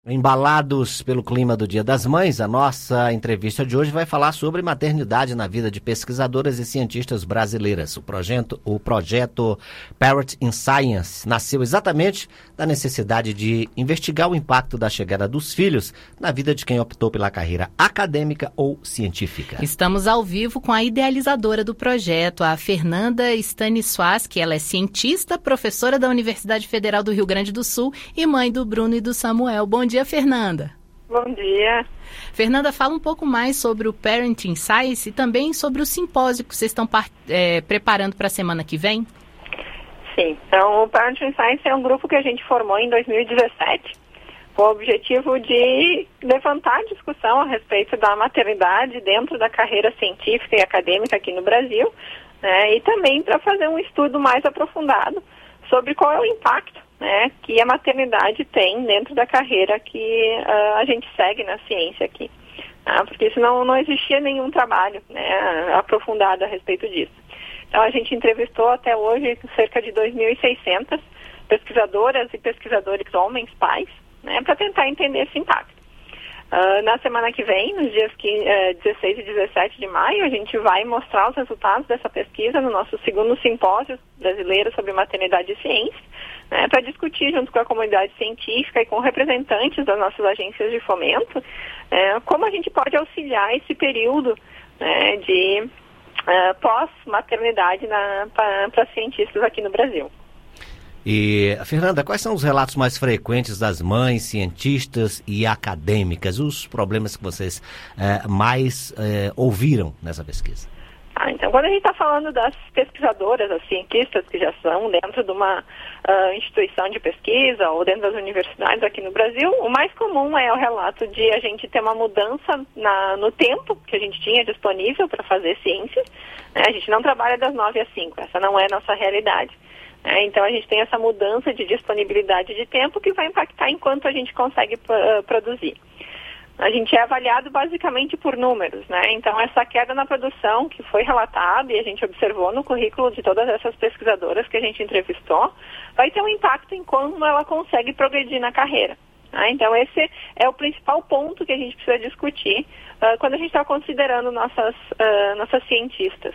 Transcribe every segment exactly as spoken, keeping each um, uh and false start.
Embalados pelo clima do Dia das Mães, a nossa entrevista de hoje vai falar sobre maternidade na vida de pesquisadoras e cientistas brasileiras. O projeto, o projeto Parent in Science nasceu exatamente da necessidade de investigar o impacto da chegada dos filhos na vida de quem optou pela carreira acadêmica ou científica. Estamos ao vivo com a idealizadora do projeto, a Fernanda Stanisłaski. Ela é cientista, professora da Universidade Federal do Rio Grande do Sul e mãe do Bruno e do Samuel. Bom dia, Fernanda. Bom dia. Fernanda, fala um pouco mais sobre o Parenting Science e também sobre o simpósio que vocês estão é, preparando para a semana que vem. Sim, então o Parenting Science é um grupo que a gente formou em dois mil e dezessete com o objetivo de levantar discussão a respeito da maternidade dentro da carreira científica e acadêmica aqui no Brasil, né, e também para fazer um estudo mais aprofundado sobre qual é o impacto, né, que a maternidade tem dentro da carreira que uh, a gente segue na ciência aqui. Tá? Porque senão não existia nenhum trabalho, né, aprofundado a respeito disso. Então a gente entrevistou até hoje cerca de dois mil e seiscentas pesquisadoras e pesquisadores homens, pais, né, para tentar entender esse impacto. Uh, na semana que vem, nos dias que, uh, dezesseis e dezessete de maio, a gente vai mostrar os resultados dessa pesquisa no nosso segundo simpósio brasileiro sobre maternidade e ciência, né, para discutir junto com a comunidade científica e com representantes das nossas agências de fomento, é, como a gente pode auxiliar esse período, né, de uh, pós-maternidade para cientistas aqui no Brasil. E, Fernanda, quais são os relatos mais frequentes das mães, cientistas e acadêmicas, os problemas que vocês é, mais é, ouviram nessa pesquisa? Ah, então, quando a gente está falando das pesquisadoras, as cientistas que já são dentro de uma uh, instituição de pesquisa ou dentro das universidades aqui no Brasil, o mais comum é o relato de a gente ter uma mudança na, no tempo que a gente tinha disponível para fazer ciência. Né? A gente não trabalha das nove às cinco, essa não é a nossa realidade. É, então a gente tem essa mudança de disponibilidade de tempo que vai impactar enquanto a gente consegue uh, produzir. A gente é avaliado basicamente por números, né? Então essa queda na produção que foi relatada e a gente observou no currículo de todas essas pesquisadoras que a gente entrevistou, vai ter um impacto em como ela consegue progredir na carreira. Né? Então esse é o principal ponto que a gente precisa discutir uh, quando a gente está considerando nossas, uh, nossas cientistas.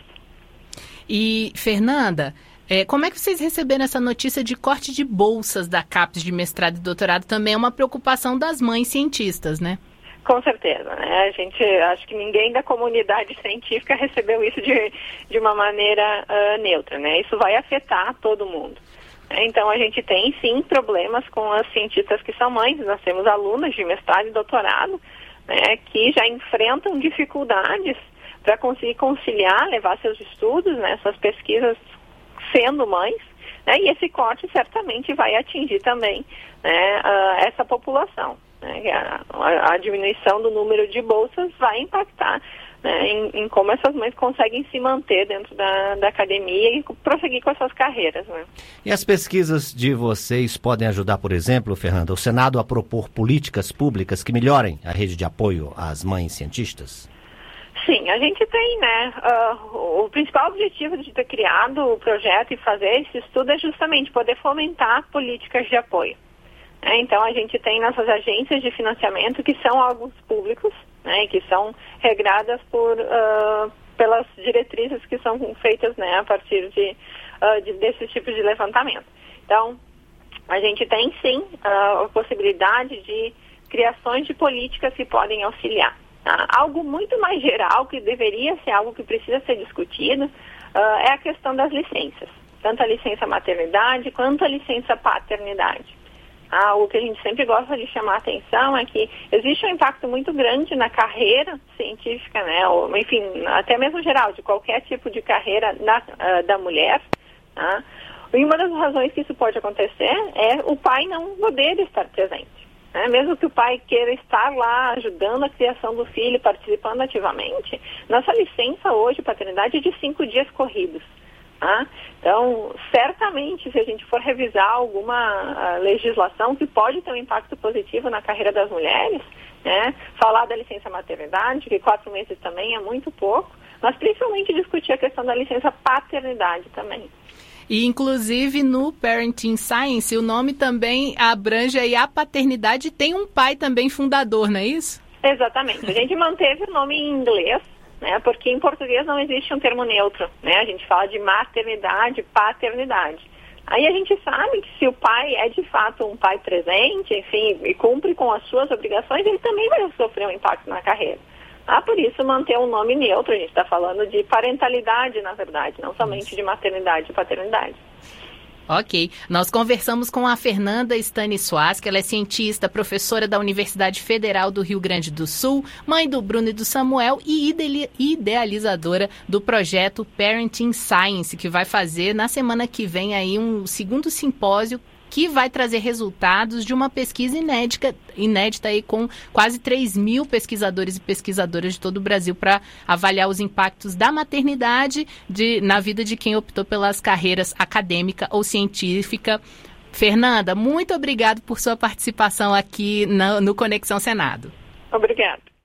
E, Fernanda, É, como é que vocês receberam essa notícia de corte de bolsas da CAPES de mestrado e doutorado? Também é uma preocupação das mães cientistas, né? Com certeza, né? A gente, acho que ninguém da comunidade científica recebeu isso de, de uma maneira uh, neutra, né? Isso vai afetar todo mundo. Então, a gente tem, sim, problemas com as cientistas que são mães. Nós temos alunas de mestrado e doutorado, né, que já enfrentam dificuldades para conseguir conciliar, levar seus estudos, né, suas pesquisas sendo mães, né, e esse corte certamente vai atingir também, né, uh, essa população. Né, a, a, a diminuição do número de bolsas vai impactar, né, em, em como essas mães conseguem se manter dentro da, da academia e prosseguir com as suas carreiras. Né. E as pesquisas de vocês podem ajudar, por exemplo, Fernanda, o Senado a propor políticas públicas que melhorem a rede de apoio às mães cientistas? Sim, a gente tem, né, uh, o principal objetivo de ter criado o projeto e fazer esse estudo é justamente poder fomentar políticas de apoio. É, então, a gente tem nossas agências de financiamento que são órgãos públicos, né, que são regradas por, uh, pelas diretrizes que são feitas, né, a partir de, uh, de, desses tipos de levantamento. Então, a gente tem, sim, uh, a possibilidade de criações de políticas que podem auxiliar. Ah, algo muito mais geral, que deveria ser algo que precisa ser discutido, uh, é a questão das licenças. Tanto a licença maternidade quanto a licença paternidade. Ah, o que a gente sempre gosta de chamar a atenção é que existe um impacto muito grande na carreira científica, né? Ou, enfim, até mesmo geral, de qualquer tipo de carreira na, uh, da mulher. Tá? E uma das razões que isso pode acontecer é o pai não poder estar presente. É, mesmo que o pai queira estar lá ajudando a criação do filho, participando ativamente, nossa licença hoje, paternidade, é de cinco dias corridos. Tá? Então, certamente, se a gente for revisar alguma legislação que pode ter um impacto positivo na carreira das mulheres, né, falar da licença maternidade, que quatro meses também é muito pouco, mas principalmente discutir a questão da licença paternidade também. E, inclusive, no Parenting Science, o nome também abrange aí a paternidade e tem um pai também fundador, não é isso? Exatamente. A gente manteve o nome em inglês, né, porque em português não existe um termo neutro, né? A gente fala de maternidade, paternidade. Aí a gente sabe que se o pai é de fato um pai presente, enfim, e cumpre com as suas obrigações, ele também vai sofrer um impacto na carreira. Ah, por isso manter um nome neutro, a gente está falando de parentalidade, na verdade, não somente de maternidade e paternidade. Ok. Nós conversamos com a Fernanda Stanislas, que ela é cientista, professora da Universidade Federal do Rio Grande do Sul, mãe do Bruno e do Samuel e idealizadora do projeto Parenting Science, que vai fazer na semana que vem aí um segundo simpósio que vai trazer resultados de uma pesquisa inédita, inédita aí com quase três mil pesquisadores e pesquisadoras de todo o Brasil para avaliar os impactos da maternidade de, na vida de quem optou pelas carreiras acadêmica ou científica. Fernanda, muito obrigado por sua participação aqui no, no Conexão Senado. Obrigada.